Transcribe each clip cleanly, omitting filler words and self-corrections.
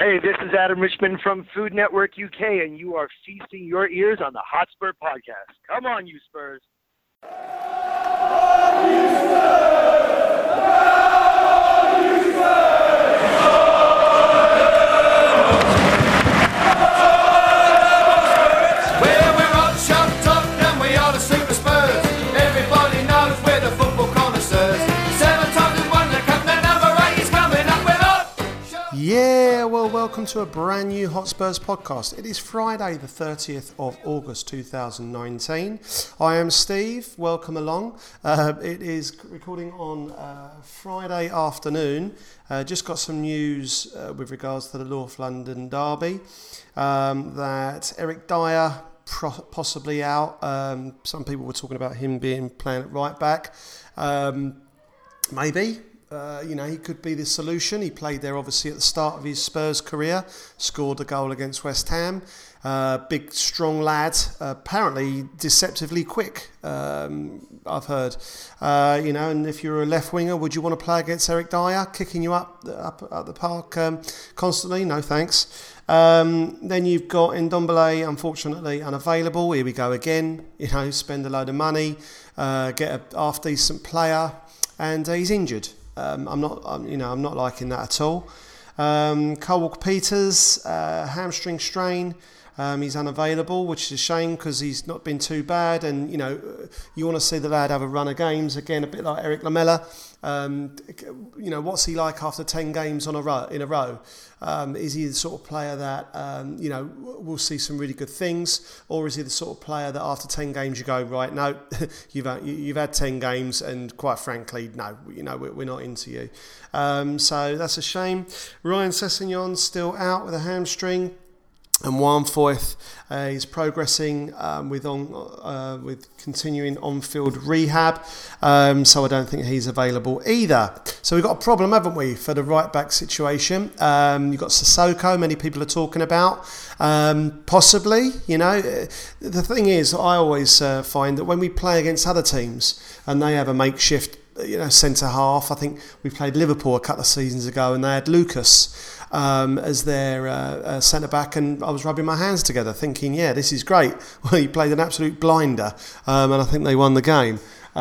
Hey, this is Adam Richmond from Food Network UK, and you are feasting your ears on the Hotspur Podcast. Come on, you Spurs. Yeah, well, welcome to a brand new Hotspurs podcast. It is Friday, the 30th of August 2019. I am Steve. Welcome along. It is recording on Friday afternoon. Just got some news with regards to the North London derby. That Eric Dyer possibly out. Some people were talking about him playing at right back. Maybe. He could be the solution. He played there obviously at the start of his Spurs career, scored a goal against West Ham. Big, strong lad, apparently deceptively quick, I've heard. And if you're a left winger, would you want to play against Eric Dyer, kicking you up at the park constantly? No, thanks. Then you've got Ndombele, unfortunately unavailable. Here we go again. Spend a load of money, get a half-decent player, and he's injured. I'm not liking that at all. Kyle Walker-Peters, hamstring strain. He's unavailable, which is a shame because he's not been too bad. And you want to see the lad have a run of games again, a bit like Eric Lamela. What's he like after 10 games in a row? Is he the sort of player that we'll see some really good things, or is he the sort of player that after 10 games you go, right, no, you've had 10 games, and quite frankly, no, we're not into you. So that's a shame. Ryan Sessegnon's still out with a hamstring. And Juan Foyth is progressing with continuing on-field rehab, so I don't think he's available either. So we've got a problem, haven't we, for the right-back situation? You've got Sissoko, many people are talking about. Possibly, the thing is, I always find that when we play against other teams and they have a makeshift centre half. I think we played Liverpool a couple of seasons ago and they had Lucas as their centre back, and I was rubbing my hands together thinking, yeah, this is great. Well, he played an absolute blinder, and I think they won the game.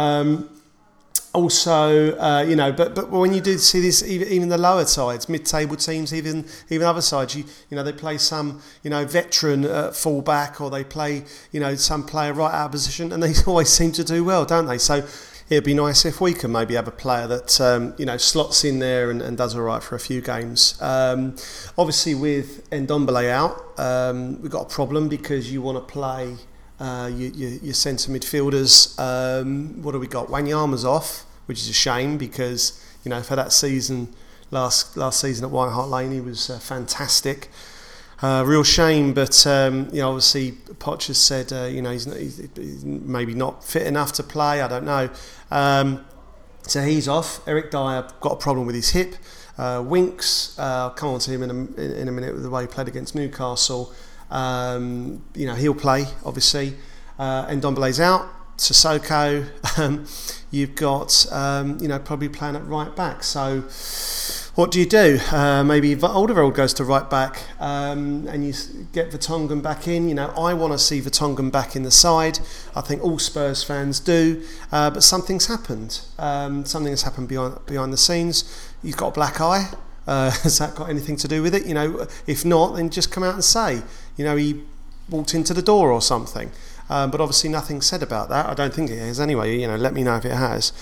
But when you do see this, even the lower sides, mid-table teams, even other sides, they play some veteran at full back, or they play some player right out of position, and they always seem to do well, don't they? So it'd be nice if we can maybe have a player that slots in there and does all right for a few games. Obviously, with Ndombele out, we've got a problem because you want to play your centre midfielders. What do we got? Wanyama's off, which is a shame because for that season, last season at White Hart Lane, he was fantastic. Real shame, but obviously Poch has said he's maybe not fit enough to play. I don't know. So he's off. Eric Dyer got a problem with his hip. Winks, I'll come on to him in a minute with the way he played against Newcastle. He'll play obviously. Ndombele's out. Sissoko, you've got probably playing at right back. So what do you do? Maybe Alderweireld goes to right back, and you get Vertonghen back in. I want to see Vertonghen back in the side. I think all Spurs fans do, but something's happened. Something has happened behind the scenes. You've got a black eye. Has that got anything to do with it? If not, then just come out and say, he walked into the door or something. But obviously nothing said about that. I don't think it has anyway. Let me know if it has.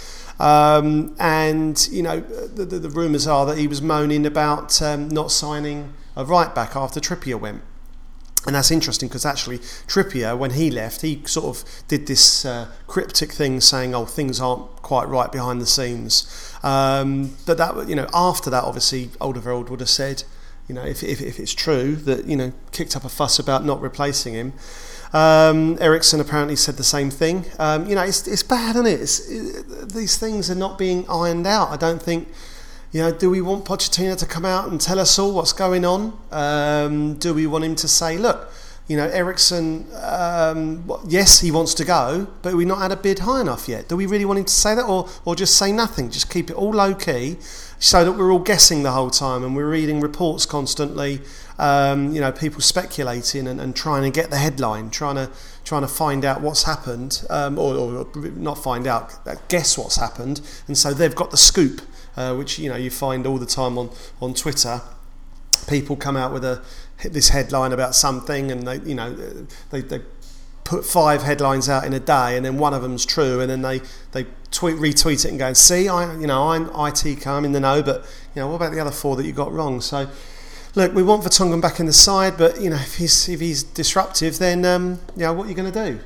The rumours are that he was moaning about not signing a right back after Trippier went. And that's interesting because actually Trippier, when he left, he sort of did this cryptic thing saying, things aren't quite right behind the scenes. But that, after that, obviously Alderweireld would have said, if it's true that, kicked up a fuss about not replacing him. Ericsson apparently said the same thing. It's bad, isn't it? These things are not being ironed out. I don't think, do we want Pochettino to come out and tell us all what's going on? Do we want him to say, look, Ericsson, yes, he wants to go, but we've not had a bid high enough yet. Do we really want him to say that, or just say nothing? Just keep it all low key. so that we're all guessing the whole time and we're reading reports constantly. People speculating and trying to get the headline, trying to find out what's happened, or not find out, guess what's happened, and so they've got the scoop, which you find all the time on Twitter. People come out with this headline about something, and they put 5 headlines out in a day, and then one of them's true, and then they retweet it and go, see, I'm ITK, I'm in the know, but what about the other 4 that you got wrong? So look, we want Vertonghen back in the side, but if he's disruptive, then what are you going to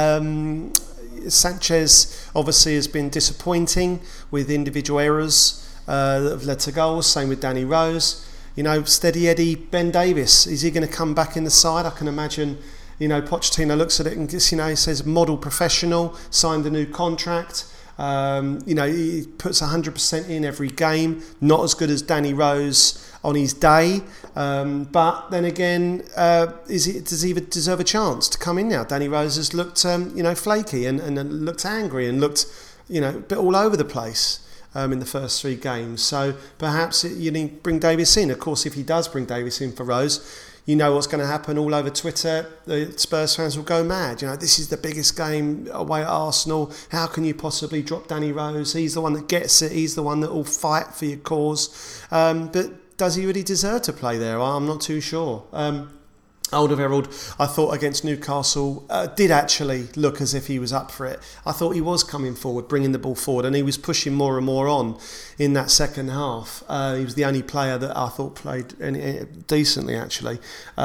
do? Sanchez obviously has been disappointing with individual errors that have led to goals. Same with Danny Rose. Steady Eddie Ben Davies, is he going to come back in the side? I can imagine. Pochettino looks at it and he says model professional, signed a new contract. He puts 100% in every game. Not as good as Danny Rose on his day, but then again, does he deserve a chance to come in now? Danny Rose has looked, flaky and looked angry and looked, a bit all over the place. In the first 3 games, so perhaps you need to bring Davies in. Of course, if he does bring Davies in for Rose, what's going to happen all over Twitter. The Spurs fans will go mad. This is the biggest game away at Arsenal. How can you possibly drop Danny Rose? He's the one that gets it. He's the one that will fight for your cause. But does he really deserve to play there? I'm not too sure. Alderweireld, I thought against Newcastle, did actually look as if he was up for it. I thought he was coming forward, bringing the ball forward, and he was pushing more and more on in that second half. He was the only player that I thought played decently, actually.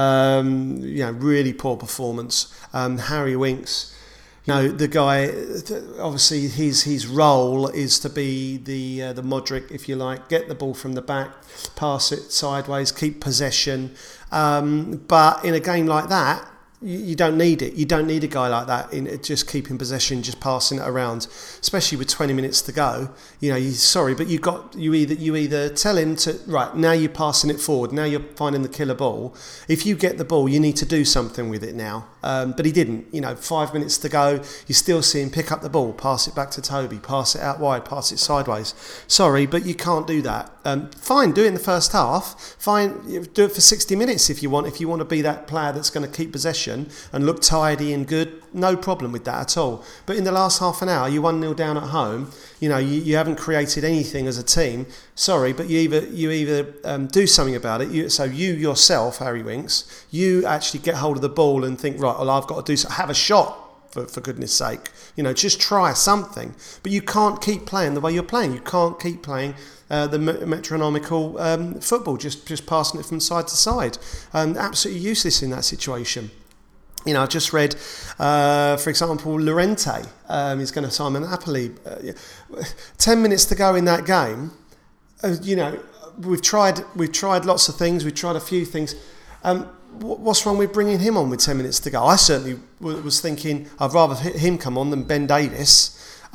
Really poor performance. Harry Winks, the guy, obviously his role is to be the Modric, if you like, get the ball from the back, pass it sideways, keep possession. But in a game like that, you don't need it. You don't need a guy like that in just keeping possession, just passing it around, especially with 20 minutes to go. But you either tell him to, right, now you're passing it forward, now you're finding the killer ball. If you get the ball, you need to do something with it now. But he didn't. 5 minutes to go, you still see him pick up the ball, pass it back to Toby, pass it out wide, pass it sideways. Sorry, but you can't do that. Fine, do it in the first half. Fine, do it for 60 minutes if you want. If you want to be that player that's going to keep possession and look tidy and good, no problem with that at all. But in the last half an hour, you're 1-0 down at home. You haven't created anything as a team. Sorry, but you either do something about it. You yourself, Harry Winks, you actually get hold of the ball and think, right, well, I've got to have a shot. For goodness sake, just try something. But you can't keep playing the way you're playing. You can't keep playing the metronomical football, just passing it from side to side. Absolutely useless in that situation. I just read, for example, Llorente is going to sign with Napoli. 10 minutes to go in that game. We've tried lots of things. We've tried a few things. What's wrong with bringing him on with 10 minutes to go? I certainly was thinking I'd rather him come on than Ben Davies.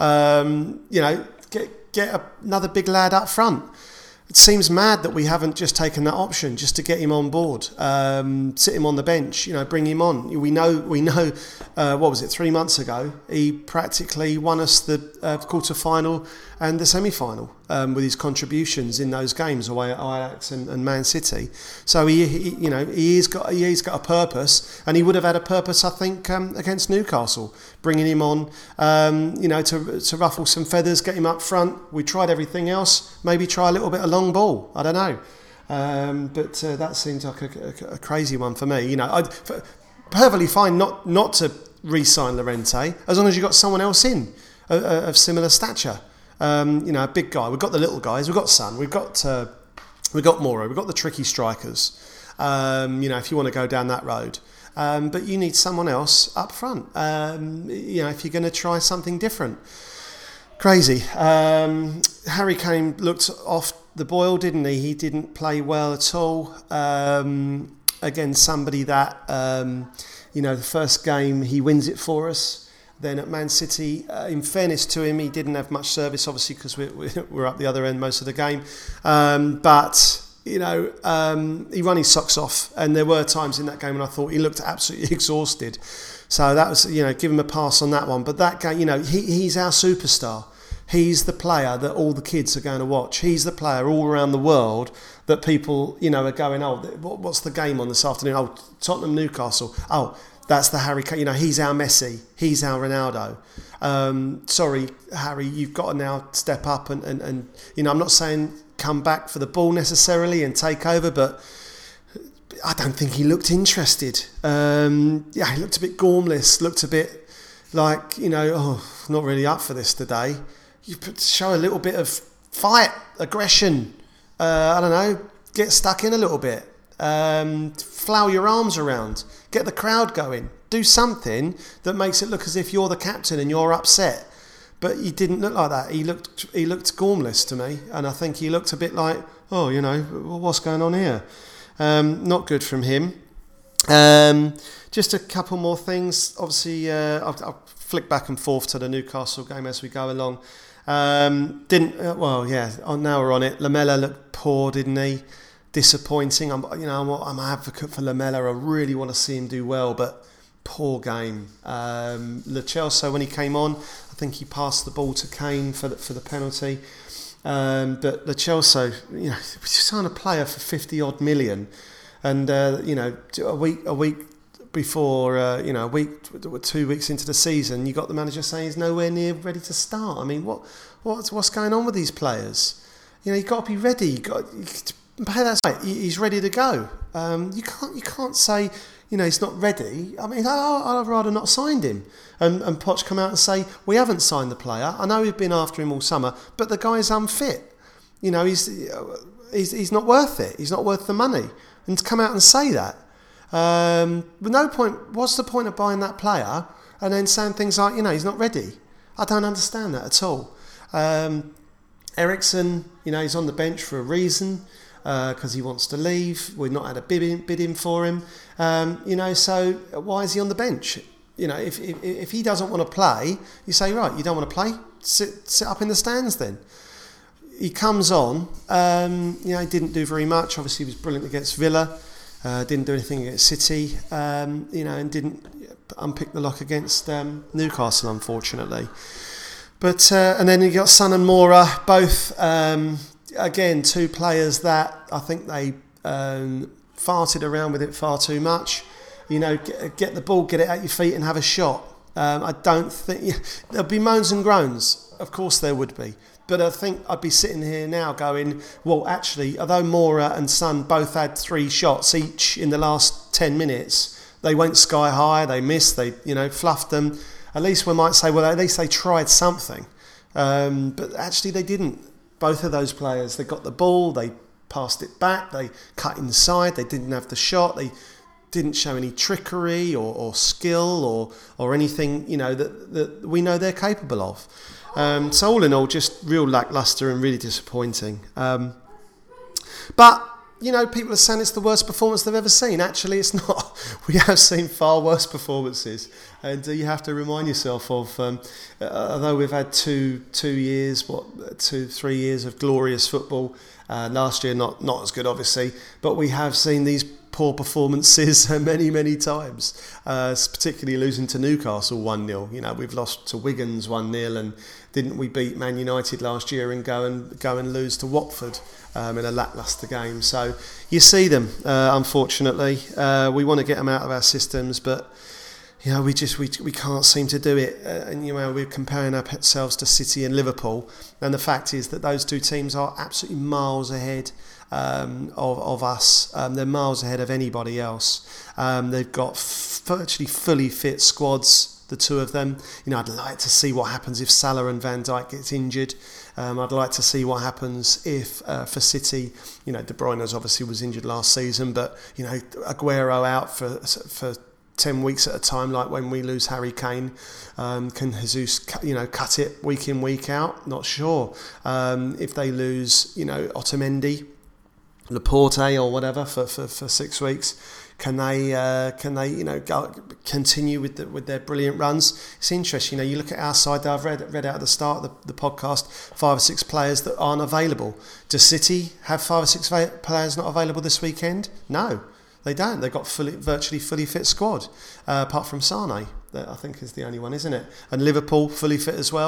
Get another big lad up front. It seems mad that we haven't just taken that option just to get him on board, sit him on the bench, bring him on. We know. What was it? 3 months ago, he practically won us the quarter-final and the semi-final with his contributions in those games away at Ajax and Man City. So he's got a purpose, and he would have had a purpose, I think, against Newcastle, bringing him on, to ruffle some feathers, get him up front. We tried everything else. Maybe try a little bit of long ball. I don't know, but that seems like a crazy one for me. I'd perfectly fine not to re-sign Llorente as long as you got someone else in of similar stature. A big guy. We've got the little guys. We've got Son. We've got Moro. We've got the tricky strikers. If you want to go down that road, but you need someone else up front. If you're going to try something different. Crazy. Harry Kane looked off the boil, didn't he? He didn't play well at all. Again, somebody that the first game he wins it for us. Then at Man City, in fairness to him, he didn't have much service, obviously, because we're up the other end most of the game. But he run his socks off, and there were times in that game when I thought he looked absolutely exhausted. So that was, give him a pass on that one. But that game, he's our superstar. He's the player that all the kids are going to watch. He's the player all around the world that people, are going, oh, what's the game on this afternoon? Oh, Tottenham, Newcastle. Oh, that's the Harry Kane. He's our Messi. He's our Ronaldo. Sorry, Harry, you've got to now step up and I'm not saying come back for the ball necessarily and take over, but I don't think he looked interested. He looked a bit gormless, looked a bit like, not really up for this today. You show a little bit of fight, aggression, I don't know, get stuck in a little bit, flower your arms around, get the crowd going, do something that makes it look as if you're the captain and you're upset. But he didn't look like that. He looked gormless to me, and I think he looked a bit like, what's going on here? Not good from him. Just a couple more things. Obviously, I'll flick back and forth to the Newcastle game as we go along. Now we're on it. Lamela looked poor, didn't he? Disappointing. I'm an advocate for Lamela. I really want to see him do well, but poor game. Lo Celso, when he came on, I think he passed the ball to Kane for the penalty. But Lo Celso, we signed a player for 50 odd million, and a week before, a week, 2 weeks into the season, you got the manager saying he's nowhere near ready to start. I mean, what's going on with these players? You've got to be ready. That's right. He's ready to go. You can't say he's not ready. I mean, I'd rather not signed him. And Poch come out and say we haven't signed the player. I know we've been after him all summer, but the guy's unfit. He's not worth it. He's not worth the money. And to come out and say that. With no point. What's the point of buying that player and then saying things like he's not ready? I don't understand that at all. Eriksen, he's on the bench for a reason because he wants to leave. We've not had a bidding for him. So why is he on the bench? If he doesn't want to play, you say right, you don't want to play. Sit up in the stands then. He comes on. He didn't do very much. Obviously, he was brilliant against Villa. Didn't do anything against City, and didn't unpick the lock against Newcastle, unfortunately. But and then you got Son and Moura, both again two players that I think they farted around with it far too much. Get the ball, get it at your feet, and have a shot. I don't think there'll be moans and groans. Of course there would be. But I think I'd be sitting here now going, well, actually, although Moura and Son both had 3 shots each in the last 10 minutes, they went sky high, they missed, they fluffed them. At least we might say, well, at least they tried something. But actually they didn't. Both of those players, they got the ball, they passed it back, they cut inside, they didn't have the shot, they didn't show any trickery or skill or anything, that we know they're capable of. So all in all, just real lacklustre and really disappointing. But people are saying it's the worst performance they've ever seen. Actually, it's not. We have seen far worse performances, and you have to remind yourself of. Although we've had 3 years of glorious football. Last year, not as good, obviously, but we have seen these poor performances many times, particularly losing to Newcastle 1-0. We've lost to Wigan's 1-0, and didn't we beat Man United last year and go and lose to Watford in a lacklustre game? So you see them, unfortunately. We want to get them out of our systems, but we can't seem to do it. And we're comparing ourselves to City and Liverpool, and the fact is that those two teams are absolutely miles ahead of us. They're miles ahead of anybody else. They've got virtually fully fit squads, the two of them. I'd like to see what happens if Salah and Van Dijk gets injured. I'd like to see what happens if for City, De Bruyne obviously was injured last season, but Aguero out for 10 weeks at a time, like when we lose Harry Kane. Can Jesus cut it week in, week out? Not sure. If they lose Otamendi, Laporte or whatever for 6 weeks, can they continue with their brilliant runs? It's interesting. You look at our side. I've read out at the start of the podcast 5 or 6 players that aren't available. Does City have 5 or 6 players not available this weekend? No, they don't. They've got virtually fully fit squad, apart from Sane. That I think is the only one, isn't it? And Liverpool fully fit as well.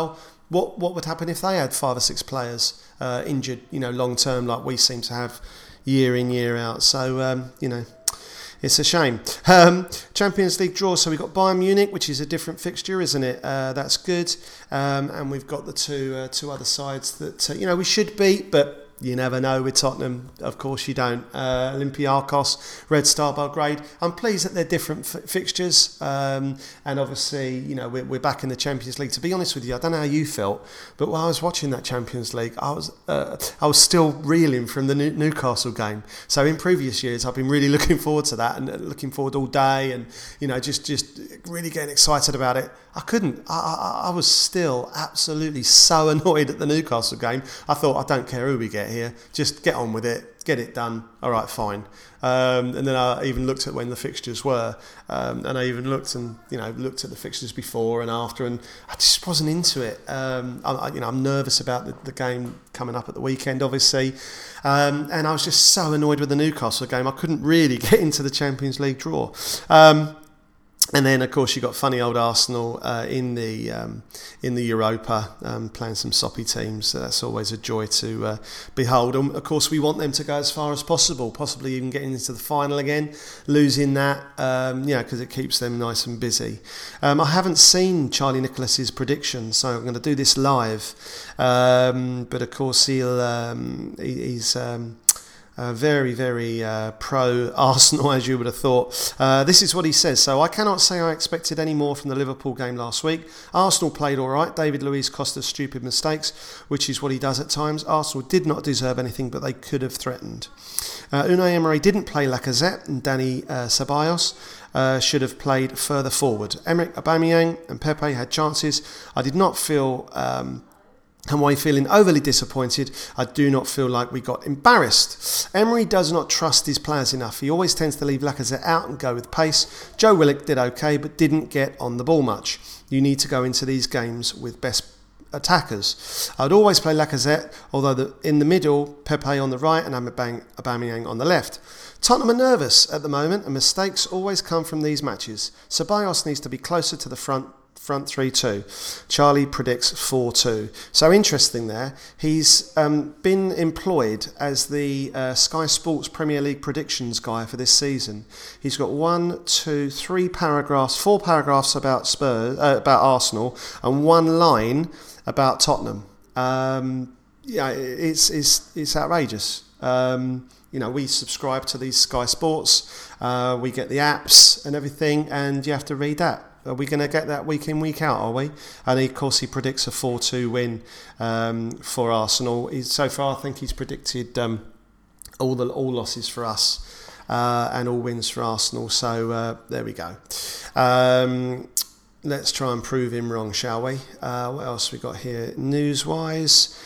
What would happen if they had 5 or 6 players injured, long term, like we seem to have year in, year out? So, it's a shame. Champions League draw. So we've got Bayern Munich, which is a different fixture, isn't it? That's good. And we've got the two other sides that we should beat, but you never know with Tottenham. Of course you don't. Olympiacos, Red Star Belgrade. I'm pleased that they're different fixtures. And obviously, we're back in the Champions League. To be honest with you, I don't know how you felt, but while I was watching that Champions League, I was still reeling from the Newcastle game. So in previous years, I've been really looking forward to that and looking forward all day, and just really getting excited about it. I couldn't. I was still absolutely so annoyed at the Newcastle game. I thought, I don't care who we get here, just get on with it, get it done. All right, fine. And then I even looked at when the fixtures were, and I even looked at the fixtures before and after, and I just wasn't into it. I'm nervous about the game coming up at the weekend, obviously, and I was just so annoyed with the Newcastle game. I couldn't really get into the Champions League draw. And then, of course, you got funny old Arsenal in the Europa, playing some soppy teams. So that's always a joy to behold. And of course, we want them to go as far as possible, possibly even getting into the final again. Losing that, because it keeps them nice and busy. I haven't seen Charlie Nicholas's prediction, so I'm going to do this live. But of course, he's very, very pro Arsenal, as you would have thought. This is what he says. So, I cannot say I expected any more from the Liverpool game last week. Arsenal played all right. David Luiz cost us stupid mistakes, which is what he does at times. Arsenal did not deserve anything, but they could have threatened. Unai Emery didn't play Lacazette, and Dani Ceballos should have played further forward. Emerick Aubameyang and Pepe had chances. I did not feel... Am I feeling overly disappointed? I do not feel like we got embarrassed. Emery does not trust his players enough. He always tends to leave Lacazette out and go with pace. Joe Willock did okay, but didn't get on the ball much. You need to go into these games with best attackers. I would always play Lacazette, although in the middle, Pepe on the right and Aubameyang on the left. Tottenham are nervous at the moment, and mistakes always come from these matches. Ceballos needs to be closer to the front 3-2. Charlie predicts 4-2. So interesting there. He's been employed as the Sky Sports Premier League predictions guy for this season. He's got 4 paragraphs about about Arsenal, and 1 line about Tottenham. It's outrageous. We subscribe to these Sky Sports. We get the apps and everything, and you have to read that. Are we going to get that week in, week out, are we? And of course, he predicts a 4-2 win for Arsenal. So far, I think he's predicted all losses for us and all wins for Arsenal. So there we go. Let's try and prove him wrong, shall we? What else we got here? News-wise.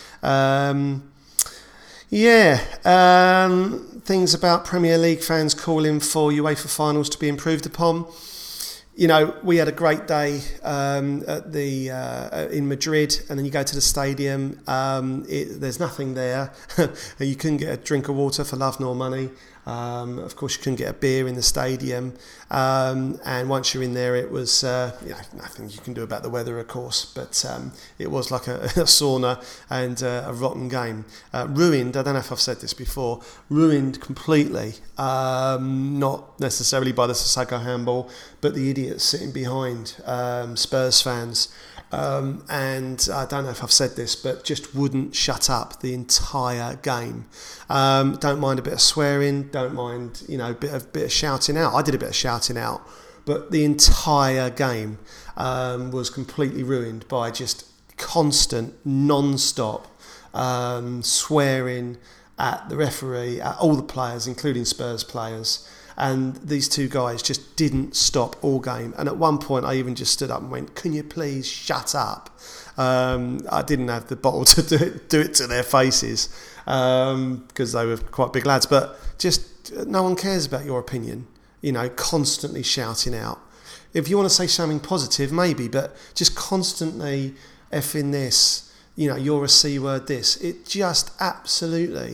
Things about Premier League fans calling for UEFA finals to be improved upon. We had a great day at in Madrid, and then you go to the stadium. There's nothing there. You couldn't get a drink of water for love nor money. Of course, you couldn't get a beer in the stadium. And once you're in there, it was nothing you can do about the weather, of course. But it was like a sauna and a rotten game. Ruined, I don't know if I've said this before, ruined completely. Not necessarily by the Sissoko handball, but the idiots sitting behind, Spurs fans. And I don't know if I've said this, but just wouldn't shut up the entire game. Don't mind a bit of swearing, don't mind, a bit of shouting out. I did a bit of shouting out, but the entire game was completely ruined by just constant, non-stop swearing at the referee, at all the players, including Spurs players. And these two guys just didn't stop all game. And at one point, I even just stood up and went, "Can you please shut up?" I didn't have the bottle to do it to their faces because they were quite big lads. But just no one cares about your opinion. Constantly shouting out. If you want to say something positive, maybe, but just constantly effing this. You're a C word. This it just absolutely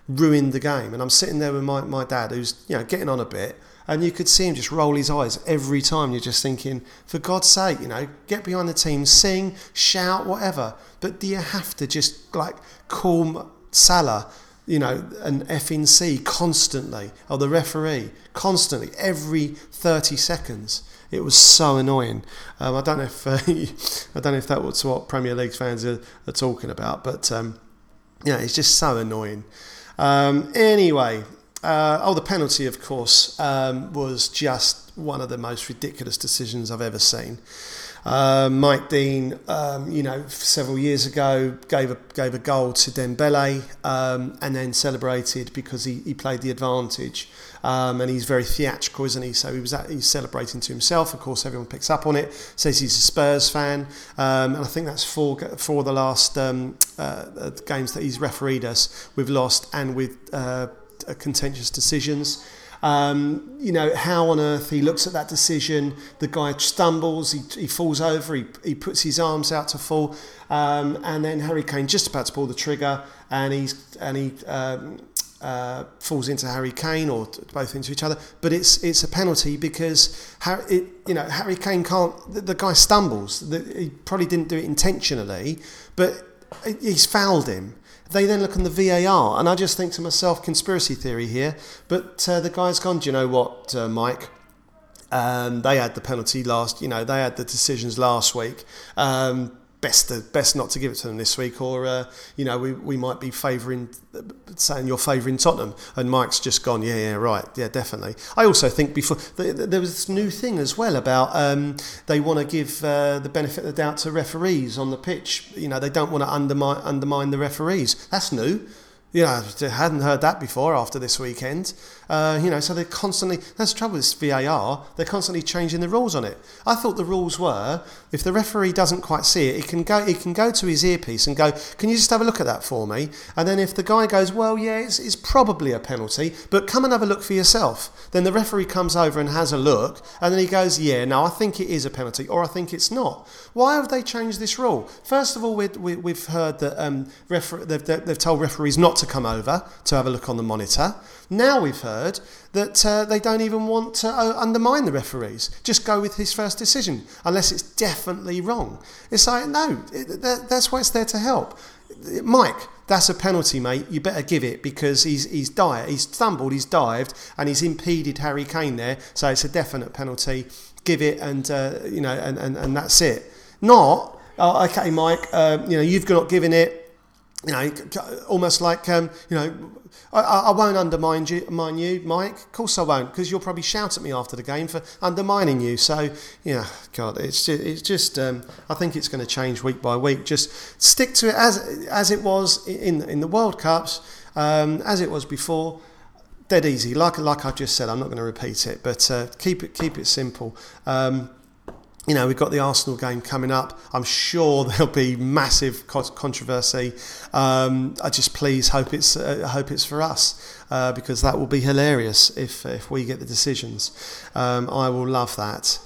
ruined the game. And I'm sitting there with my dad, who's getting on a bit, and you could see him just roll his eyes every time. You're just thinking, for God's sake, get behind the team, sing, shout, whatever. But do you have to just call Salah, an effing C constantly, or the referee constantly, every 30 seconds? It was so annoying. I don't know if that's what Premier League fans are talking about, but it's just so annoying. Anyway. The penalty, of course, was just one of the most ridiculous decisions I've ever seen. Mike Dean, several years ago gave a goal to Dembele and then celebrated because he played the advantage. And he's very theatrical, isn't he? So he's celebrating to himself. Of course, everyone picks up on it. Says he's a Spurs fan, and I think that's four of the last games that he's refereed us. We've lost and with contentious decisions. How on earth he looks at that decision. The guy stumbles, he falls over, he puts his arms out to fall, and then Harry Kane just about to pull the trigger, and he falls into Harry Kane, or both into each other. But it's a penalty because Harry Kane can't. The guy stumbles. He probably didn't do it intentionally, but he's fouled him. They then look on the VAR, and I just think to myself, conspiracy theory here, but the guy's gone, do you know what, Mike? They had the penalty they had the decisions last week. Best not to give it to them this week, or we might be saying you're favouring Tottenham. And Mike's just gone, yeah, right, yeah, definitely. I also think before there was this new thing as well about they want to give the benefit of the doubt to referees on the pitch. They don't want to undermine the referees. That's new. I hadn't heard that before after this weekend. So they're constantly, that's the trouble with this VAR, they're constantly changing the rules on it. I thought the rules were, if the referee doesn't quite see it, he can go to his earpiece and go, can you just have a look at that for me? And then if the guy goes, well, yeah, it's probably a penalty, but come and have a look for yourself. Then the referee comes over and has a look, and then he goes, yeah, no, I think it is a penalty, or I think it's not. Why have they changed this rule? First of all, we've heard that they've told referees not to come over to have a look on the monitor. Now we've heard that they don't even want to undermine the referees. Just go with his first decision, unless it's definitely wrong. It's like, no, that's why it's there to help. Mike, that's a penalty, mate. You better give it because he's stumbled, he's dived, and he's impeded Harry Kane there. So it's a definite penalty. Give it, and and that's it. Not, okay, Mike. You've not given it. Almost like I won't undermine you, Mike. Of course I won't, because you'll probably shout at me after the game for undermining you. So God, it's just I think it's going to change week by week. Just stick to it as it was in the World Cups, as it was before. Dead easy, like I just said. I'm not going to repeat it, but keep it simple. We've got the Arsenal game coming up. I'm sure there'll be massive controversy. I just please hope it's for us, because that will be hilarious if we get the decisions. I will love that.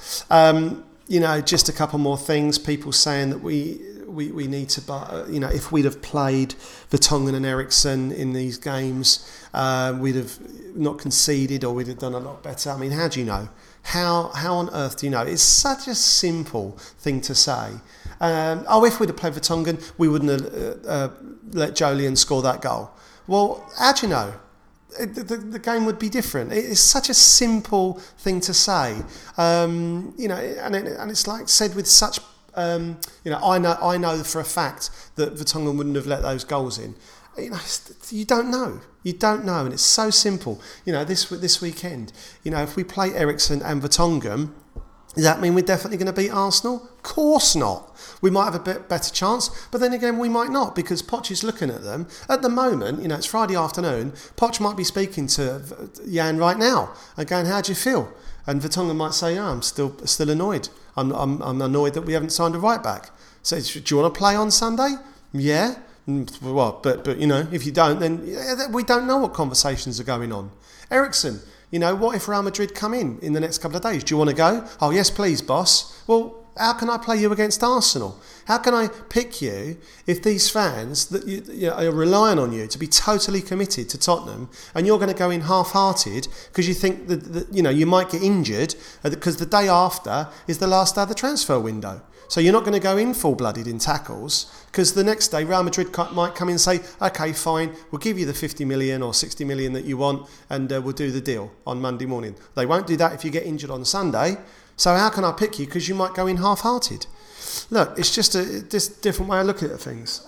Just a couple more things. People saying that we need to, if we'd have played Vertonghen and Eriksen in these games, we'd have not conceded, or we'd have done a lot better. I mean, how do you know? How on earth do you know? It's such a simple thing to say. If we'd have played Vertonghen, we wouldn't have let Joleon score that goal. Well, how do you know? The game would be different. It's such a simple thing to say. And it's like said with such. I know for a fact that Vertonghen wouldn't have let those goals in. You don't know, and it's so simple. This weekend, if we play Eriksen and Vertonghen, does that mean we're definitely going to beat Arsenal? Of course not. We might have a bit better chance, but then again we might not, because Poch is looking at them at the moment. It's Friday afternoon. Poch might be speaking to Jan right now and going, "How do you feel?" And Vertonghen might say, I'm still annoyed. I'm annoyed that we haven't signed a right back. So do you want to play on Sunday? Yeah. Well, but if you don't, then we don't know what conversations are going on. Eriksen, what if Real Madrid come in the next couple of days? Do you want to go? Oh, yes, please, boss. Well, How can I play you against Arsenal? How can I pick you if these fans that you know, are relying on you to be totally committed to Tottenham, and you're going to go in half-hearted because you think that you know you might get injured because the day after is the last day of the transfer window. So you're not going to go in full-blooded in tackles because the next day Real Madrid might come in and say, okay, fine, we'll give you the 50 million or 60 million that you want and we'll do the deal on Monday morning. They won't do that if you get injured on Sunday. So how can I pick you? Because you might go in half-hearted. Look, it's just a different way of looking at things.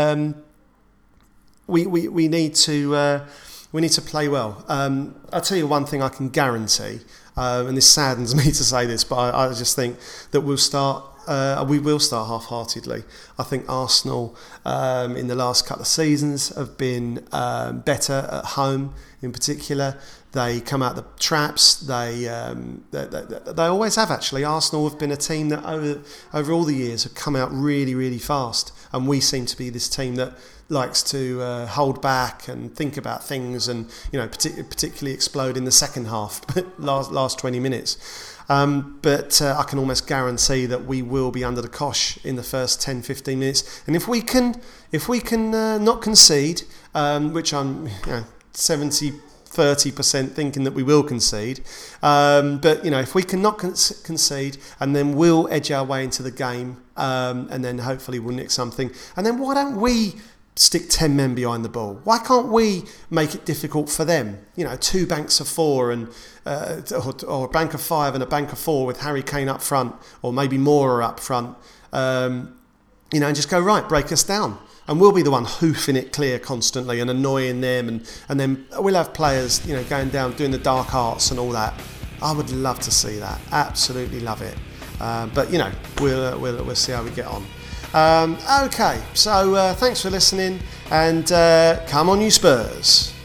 We need to play well. I'll tell you one thing I can guarantee, and this saddens me to say this, but I just think that we will start half-heartedly. I think Arsenal in the last couple of seasons have been better at home in particular. They come out the traps. They always have, actually. Arsenal have been a team that over all the years have come out really, really fast, and we seem to be this team that likes to hold back and think about things, and particularly explode in the second half, last 20 minutes. But I can almost guarantee that we will be under the cosh in the first 10-15 minutes, and if we can not concede, which I'm 30% thinking that we will concede, but if we cannot concede, and then we'll edge our way into the game, and then hopefully we'll nick something, and then why don't we stick 10 men behind the ball? Why can't we make it difficult for them? 2 banks of 4 and or a bank of 5 and a bank of 4 with Harry Kane up front, or maybe Moura up front, and just go, right, break us down. And we'll be the one hoofing it clear constantly and annoying them, and then we'll have players, going down, doing the dark arts and all that. I would love to see that. Absolutely love it. But we'll see how we get on. Okay, so thanks for listening, and come on, you Spurs.